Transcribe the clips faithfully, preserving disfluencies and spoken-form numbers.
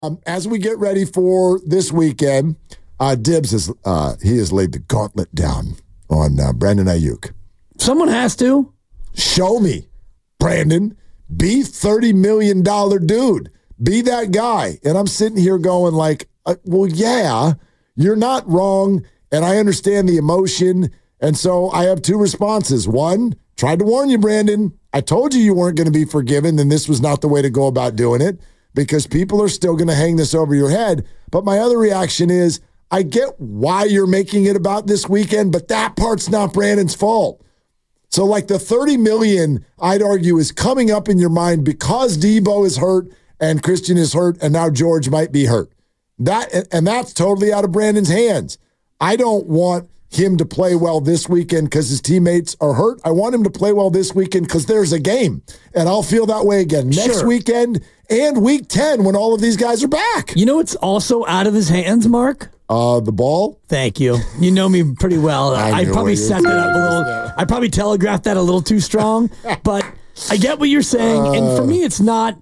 Um, as we get ready for this weekend, uh, Dibs has uh, he has laid the gauntlet down on uh, Brandon Ayuk. Someone has to. Show me, Brandon. Be thirty million dollars dude. Be that guy. And I'm sitting here going like, uh, well, yeah, you're not wrong, and I understand the emotion. And so I have two responses. One, tried to warn you, Brandon. I told you you weren't going to be forgiven, and this was not the way to go about doing it, because people are still going to hang this over your head. But my other reaction is, I get why you're making it about this weekend, but that part's not Brandon's fault. So like the thirty million, I'd argue, is coming up in your mind because Debo is hurt and Christian is hurt and now George might be hurt. That and that's totally out of Brandon's hands. I don't want him to play well this weekend because his teammates are hurt. I want him to play well this weekend because there's a game, and I'll feel that way again next Sure. weekend and week ten when all of these guys are back. You know what's also out of his hands, Mark? Uh, the ball? Thank you. You know me pretty well. I I, knew probably what you set were that up a doing. little. I probably telegraphed that a little too strong, but I get what you're saying. Uh, and for me, it's not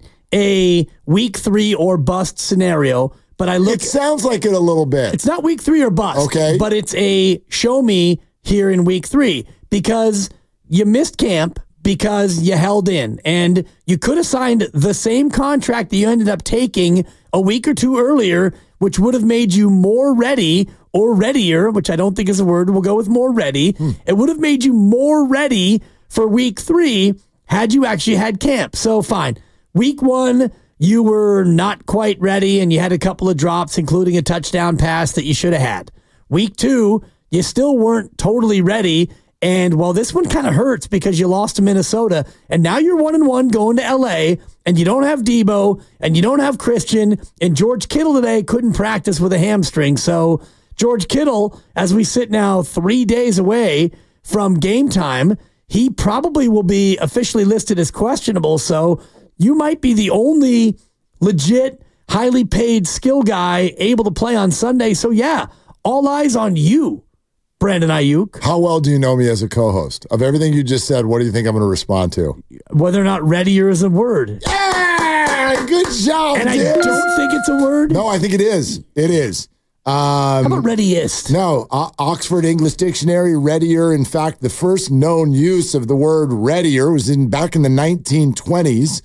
a week three or bust scenario, but I look. It sounds like it a little bit. It's not week three or bust. Okay. But it's a show me here in week three because you missed camp because you held in, and you could have signed the same contract that you ended up taking a week or two earlier, which would have made you more ready or readier, which I don't think is a word. We'll go with more ready. Hmm. It would have made you more ready for week three had you actually had camp. So fine. Week one, you were not quite ready and you had a couple of drops, including a touchdown pass that you should have had. Week two, you still weren't totally ready. And well, this one kind of hurts because you lost to Minnesota, and now you're one and one going to L A, and you don't have Debo, and you don't have Christian, and George Kittle today couldn't practice with a hamstring. So George Kittle, as we sit now three days away from game time, he probably will be officially listed as questionable. So you might be the only legit, highly paid skill guy able to play on Sunday. So yeah, all eyes on you, Brandon Ayuk. How well do you know me as a co-host? Of everything you just said, what do you think I'm going to respond to? Whether or not readier is a word. Yeah, good job, And I Dibs. don't think it's a word. No, I think it is. It is. Um, How about readiest? No, o- Oxford English Dictionary, readier. In fact, the first known use of the word readier was in back in the nineteen twenties,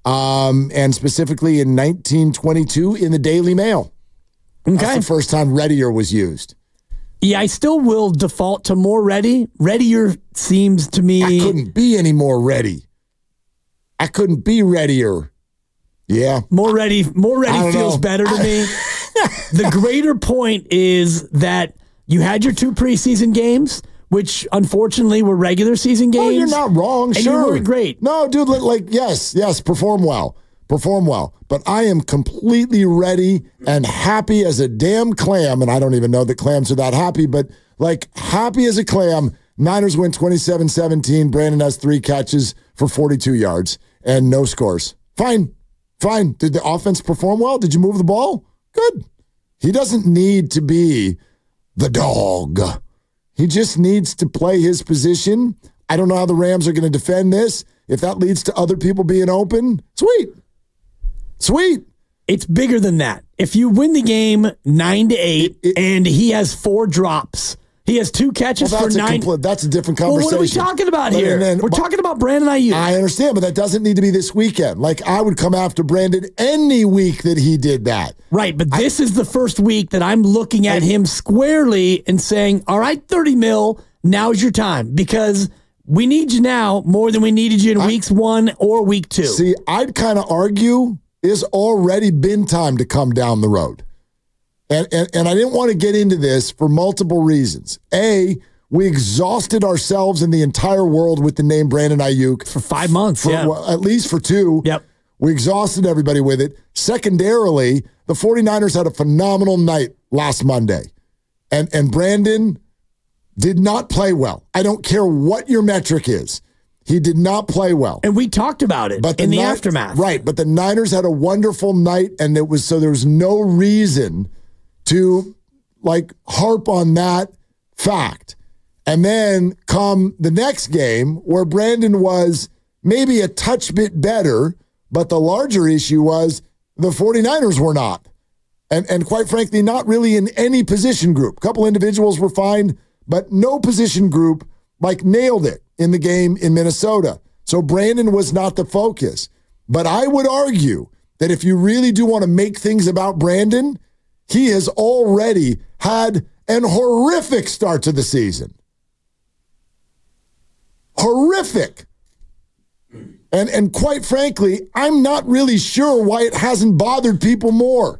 um, and specifically in nineteen twenty-two in the Daily Mail. Okay. That's the first time readier was used. Yeah, I still will default to more ready. Readier seems to me. I couldn't be any more ready. I couldn't be readier. Yeah. More ready. More I ready don't feels know. better to me. The greater point is that you had your two preseason games, which unfortunately were regular season games. Oh, you're not wrong. And sure. you weren't great. No, dude, li- like, yes, yes, perform well. Perform well. But I am completely ready and happy as a damn clam. And I don't even know that clams are that happy, but like happy as a clam. Niners win twenty-seven seventeen. Brandon has three catches for forty-two yards and no scores. Fine. Fine. Did the offense perform well? Did you move the ball? Good. He doesn't need to be the dog. He just needs to play his position. I don't know how the Rams are going to defend this. If that leads to other people being open, sweet. Sweet. It's bigger than that. If you win the game nine to eight, It- it- and he has four drops, he has two catches Well, that's for a nine. compl- that's a different Well, conversation. what are we talking about But- here? and then- We're talking about Brandon Ayuk. I understand, but that doesn't need to be this weekend. Like, I would come after Brandon any week that he did that. Right, but this is the first week that I'm looking at him squarely and saying, all right, thirty mil, now's your time, because we need you now more than we needed you in I- weeks one or week two. See, I'd kind of argue it's already been time to come down the road. And, and, and I didn't want to get into this for multiple reasons. A, we exhausted ourselves in the entire world with the name Brandon Ayuk. For five months, For, yeah. well, at least for two. Yep. We exhausted everybody with it. Secondarily, the 49ers had a phenomenal night last Monday. And, and Brandon did not play well. I don't care what your metric is. He did not play well. And we talked about it But in the Ni- aftermath. Right, but the Niners had a wonderful night, and it was so there was no reason to like harp on that fact. And then come the next game where Brandon was maybe a touch bit better, but the larger issue was The 49ers were not. And, and quite frankly, not really in any position group. A couple individuals were fine, but no position group like nailed it in the game in Minnesota. So Brandon was not the focus. But I would argue that if you really do want to make things about Brandon, he has already had an horrific start to the season. Horrific. And, and quite frankly, I'm not really sure why it hasn't bothered people more.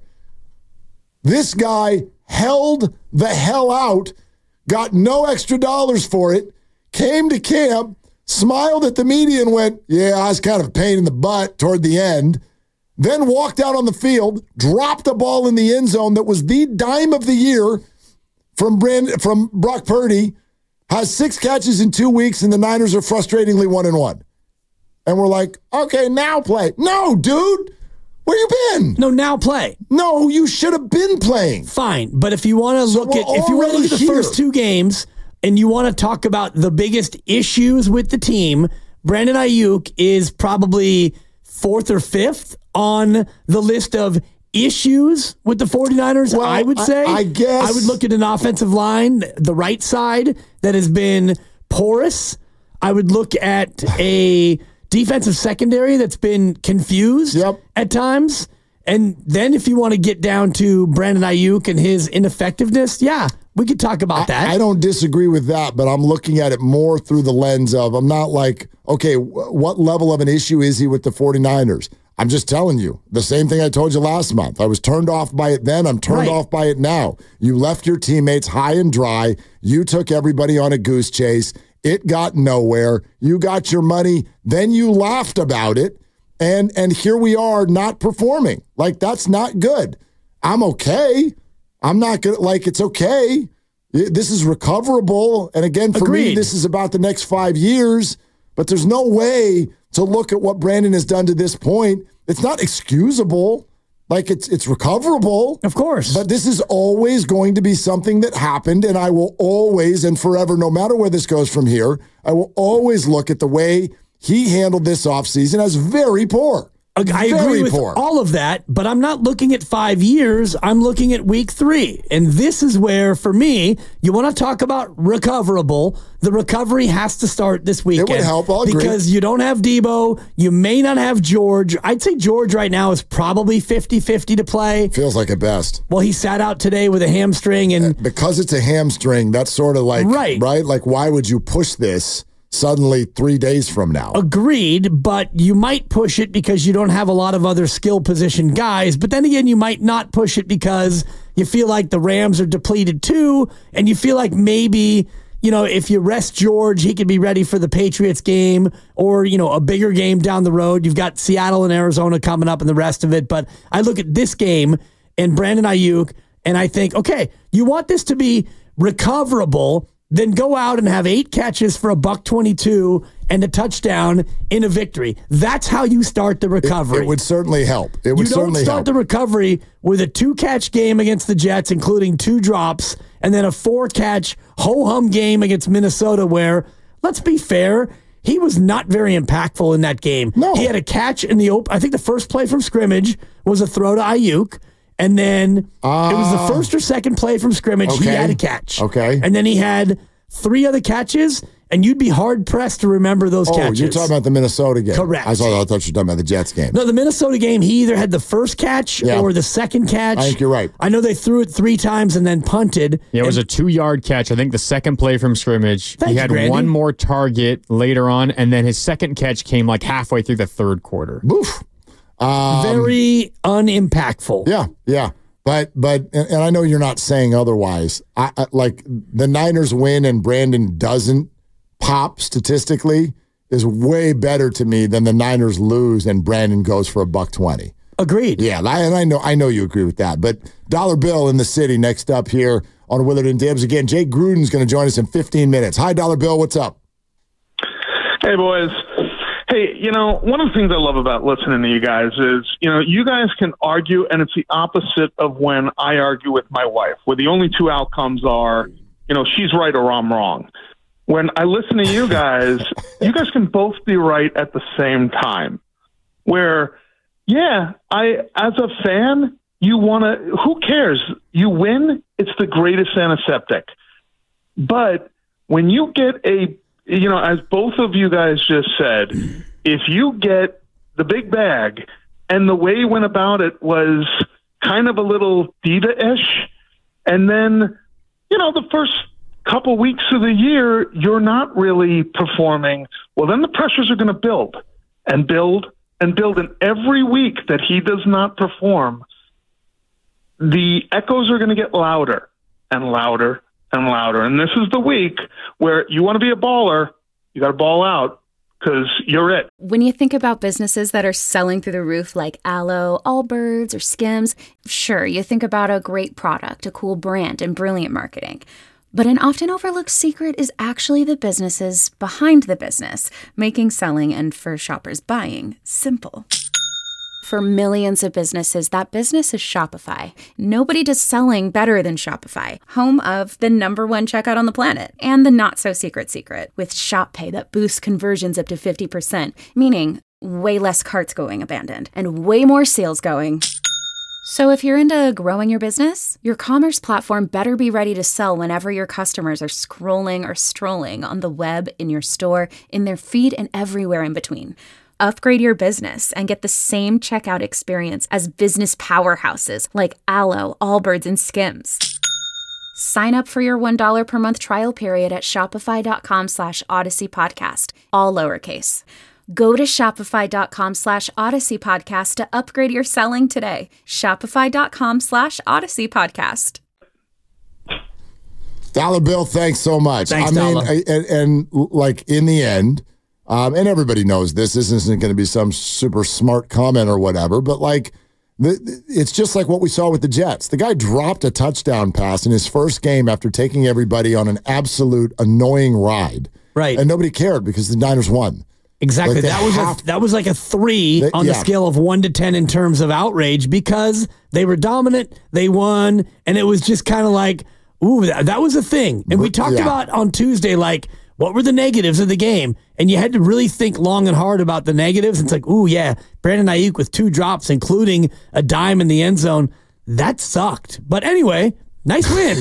This guy held the hell out, got no extra dollars for it, came to camp, smiled at the media and went, yeah, I was kind of a pain in the butt toward the end, then walked out on the field, dropped the ball in the end zone that was the dime of the year from Brand, from Brock Purdy, has six catches in two weeks, and the Niners are frustratingly one and one. And we're like, okay, now play. No, dude. Where you been? No, now play. No, you should have been playing. Fine, but if you want to So look we're at if you want to look at the already first here. two games and you want to talk about the biggest issues with the team, Brandon Ayuk is probably fourth or fifth on the list of issues with the 49ers, Well, I would I- say. I guess- I would look at an offensive line, the right side, that has been porous. I would look at a defensive secondary that's been confused Yep. at times. And then if you want to get down to Brandon Ayuk and his ineffectiveness, yeah, we could talk about that. I don't disagree with that, but I'm looking at it more through the lens of, I'm not like, okay, wh- what level of an issue is he with the 49ers? I'm just telling you, the same thing I told you last month. I was turned off by it then. I'm turned Right. off by it now. You left your teammates high and dry. You took everybody on a goose chase. It got nowhere. You got your money. Then you laughed about it. And and here we are not performing. Like, that's not good. I'm okay. I'm not good. Like, it's okay. This is recoverable. And again, for me, Agreed. this is about the next five years. But there's no way to look at what Brandon has done to this point. It's not excusable. Like, it's it's recoverable. Of course. But this is always going to be something that happened, and I will always and forever, no matter where this goes from here, I will always look at the way he handled this offseason as very poor. I Very agree with poor. all of that, but I'm not looking at five years. I'm looking at week three. And this is where, for me, you want to talk about recoverable. The recovery has to start this weekend. would help, I'll agree. Because you don't have Debo. You may not have George. I'd say George right now is probably fifty-fifty to play. Feels like at best. Well, he sat out today with a hamstring, and Because it's a hamstring, that's sort of like, Right. right? Like, why would you push this suddenly three days from now? agreed, but you might push it because you don't have a lot of other skill position guys. But then again, you might not push it because you feel like the Rams are depleted too, and you feel like maybe, you know, if you rest George, he could be ready for the Patriots game or, you know, a bigger game down the road. You've got Seattle and Arizona coming up and the rest of it. But I look at this game and Brandon Ayuk, and I think, okay, you want this to be recoverable, then go out and have eight catches for a buck twenty-two and a touchdown in a victory. That's how you start the recovery. It would certainly help. It would you don't certainly start help. the recovery with a two-catch game against the Jets, including two drops, and then a four-catch ho-hum game against Minnesota where, let's be fair, he was not very impactful in that game. No. He had a catch in the open. I think the first play from scrimmage was a throw to Ayuk. And then it was the first or second play from scrimmage. He Okay. had a catch. Okay. And then he had three other catches, and you'd be hard-pressed to remember those Oh, catches. you're talking about the Minnesota game. Correct. I thought, I thought you were talking about the Jets game. No, the Minnesota game, he either had the first catch Yeah. or the second catch. I think you're right. I know they threw it three times and then punted. Yeah, it was a two-yard catch. I think the second play from scrimmage. Thank he you, had Grandy. one more target later on, and then his second catch came like halfway through the third quarter. Boof. Very unimpactful. Yeah, yeah. But but and, and I know you're not saying otherwise. I, I like the Niners win and Brandon doesn't pop statistically is way better to me than the Niners lose and Brandon goes for a buck twenty. Agreed. Yeah, I- and I know I know you agree with that. But Dollar Bill in the city next up here on Willard and Dibs. Again, Jake Gruden's going to join us in fifteen minutes. Hi, Dollar Bill. What's up? Hey, boys. Hey, you know, one of the things I love about listening to you guys is, you know, you guys can argue, and it's the opposite of when I argue with my wife, where the only two outcomes are, you know, she's right or I'm wrong. When I listen to you guys, you guys can both be right at the same time, where Yeah, I as a fan, you want to. Who cares? You win. It's the greatest antiseptic. But when you get a, you know, as both of you guys just said, if you get the big bag, and the way he went about it was kind of a little diva-ish, and then, you know, the first couple weeks of the year, you're not really performing. Well, then the pressures are going to build and build and build. And every week that he does not perform, the echoes are going to get louder and louder and louder. And this is the week where you want to be a baller, you got to ball out because you're it. When you think about businesses that are selling through the roof like Aloe, Allbirds, or Skims, sure, you think about a great product, a cool brand, and brilliant marketing. But an often overlooked secret is actually the businesses behind the business, making selling and for shoppers buying simple. For millions of businesses, that business is Shopify. Nobody does selling better than Shopify, home of the number one checkout on the planet, and the not-so-secret secret, with Shop Pay that boosts conversions up to fifty percent, meaning way less carts going abandoned, and way more sales going. So if you're into growing your business, your commerce platform better be ready to sell whenever your customers are scrolling or strolling on the web, in your store, in their feed, and everywhere in between. Upgrade your business and get the same checkout experience as business powerhouses like Aloe, Allbirds, and Skims. Sign up for your one dollar per month trial period at shopify.com slash Odyssey Podcast, all lowercase. Go to shopify.com slash Odyssey Podcast to upgrade your selling today. Shopify.com slash Odyssey Podcast. Dollar Bill, thanks so much. Thanks, I mean, Dollar. I, and, and like in the end, um, and everybody knows this, this isn't going to be some super smart comment or whatever, but like, the, it's just like what we saw with the Jets. The guy dropped a touchdown pass in his first game after taking everybody on an absolute annoying ride. Right. And nobody cared because the Niners won. Exactly. Like they that was have- a, that was like a three They- on the yeah. scale of one to ten in terms of outrage because they were dominant, they won, and it was just kind of like, ooh, that, that was a thing. And we talked Yeah. about on Tuesday, like, what were the negatives of the game? And you had to really think long and hard about the negatives. It's like, ooh, yeah, Brandon Ayuk with two drops, including a dime in the end zone. That sucked. But anyway, nice win.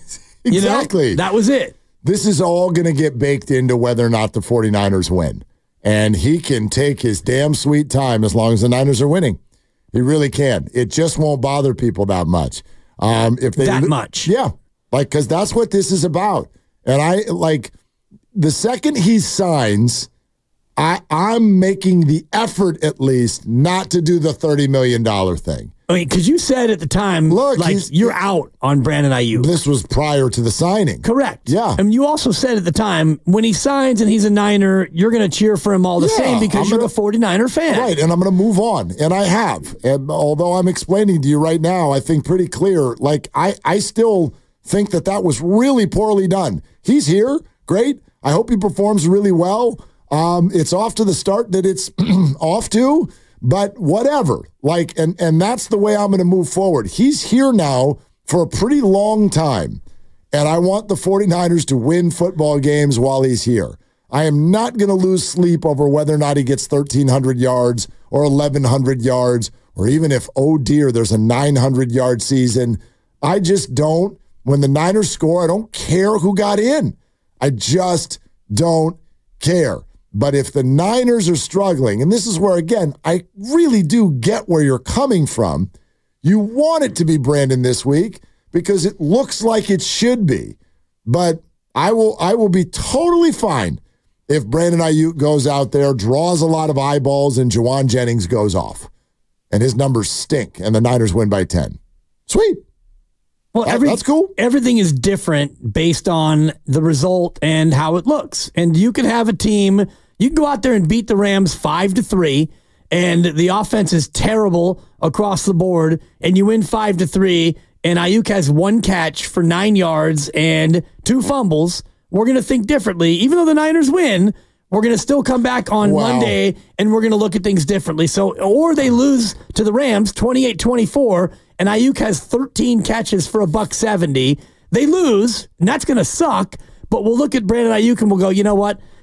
You know? Exactly. That was it. This is all going to get baked into whether or not the 49ers win. And he can take his damn sweet time as long as the Niners are winning. He really can. It just won't bother people that much. Um, if they That much. Yeah. Like, because that's what this is about. And I, like, the second he signs, I, I'm making the effort at least not to do the thirty million dollars thing. I mean, because you said at the time, Look, like, he's- you're out on Brandon Ayuk. This was prior to the signing. Correct. Yeah. And you also said at the time, when he signs and he's a Niner, you're going to cheer for him all the Yeah, same because I'm you're gonna- a 49er fan. Right, and I'm going to move on, and I have. And although I'm explaining to you right now, I think pretty clear, like, I, I still think that that was really poorly done. He's here, great. I hope he performs really well. Um, it's off to the start that it's off to, but whatever. Like, and, and that's the way I'm going to move forward. He's here now for a pretty long time, and I want the 49ers to win football games while he's here. I am not going to lose sleep over whether or not he gets thirteen hundred yards or eleven hundred yards, or even if, oh dear, there's a nine hundred yard season. I just don't. When the Niners score, I don't care who got in. I just don't care. But if the Niners are struggling, and this is where, again, I really do get where you're coming from, you want it to be Brandon this week because it looks like it should be. But I will I will be totally fine if Brandon Ayuk goes out there, draws a lot of eyeballs, and Juwan Jennings goes off. And his numbers stink, and the Niners win by ten. Sweet. Well, That- every, that's cool. Everything is different based on the result and how it looks. And you can have a team, you can go out there and beat the Rams five to three, and the offense is terrible across the board, and you win five to three, and Ayuk has one catch for nine yards and two fumbles. We're going to think differently. Even though the Niners win, we're going to still come back on Wow. Monday, and we're going to look at things differently. So, or they lose to the Rams twenty-eight twenty-four, and Ayuk has thirteen catches for a buck seventy. They lose, and that's going to suck, but we'll look at Brandon Ayuk and we'll go, you know what?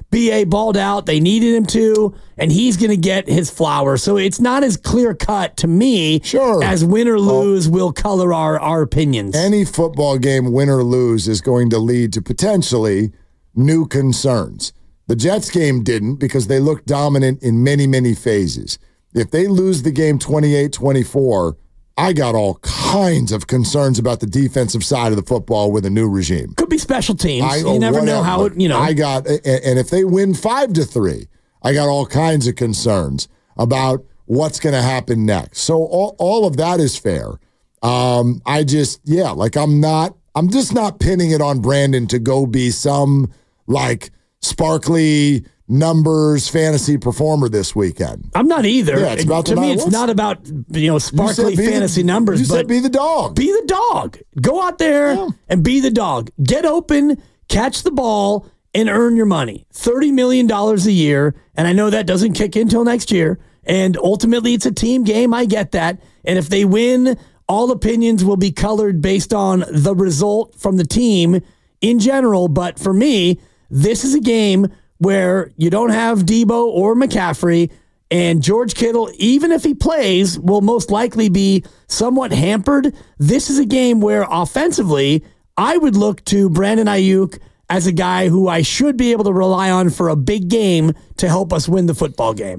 B A balled out. They needed him to, and he's going to get his flowers. So it's not as clear cut to me Sure. as win or lose will color our, our opinions. Any football game, win or lose, is going to lead to potentially new concerns. The Jets game didn't because they looked dominant in many, many phases. If they lose the game twenty-eight twenty-four, I got all kinds of concerns about the defensive side of the football with a new regime. Could be special teams. I, you never whatever. know how it, you know. I got, and if they win five to three, I got all kinds of concerns about what's going to happen next. So all, all of that is fair. Um, I just, yeah, like I'm not, I'm just not pinning it on Brandon to go be some like sparkly numbers fantasy performer this weekend. I'm not either. Yeah, it's about to the me, night. it's What's- not about you know sparkly be the- fantasy numbers. You but said be the dog. Be the dog. Go out there Yeah. and be the dog. Get open, catch the ball, and earn your money. thirty million dollars a year. And I know that doesn't kick in until next year. And ultimately, it's a team game. I get that. And if they win, all opinions will be colored based on the result from the team in general. But for me, this is a game where you don't have Debo or McCaffrey. And George Kittle, even if he plays, will most likely be somewhat hampered. This is a game where offensively, I would look to Brandon Ayuk as a guy who I should be able to rely on for a big game to help us win the football game.